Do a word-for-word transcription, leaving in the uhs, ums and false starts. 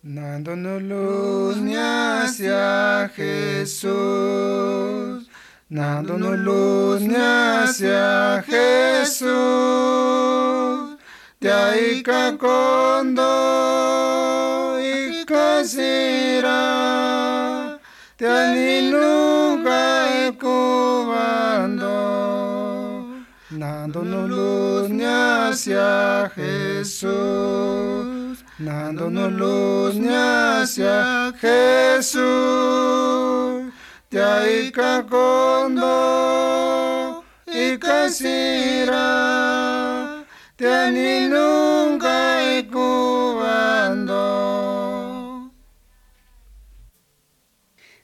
dándonos luz ni hacia Jesús, dándonos luz ni hacia Jesús, te aika kondo ikasira, te aninuga kubando, dándonos luz ni hacia Jesús, dándonos luz ni hacia Jesús, te aika kondo ikasira, te aninunga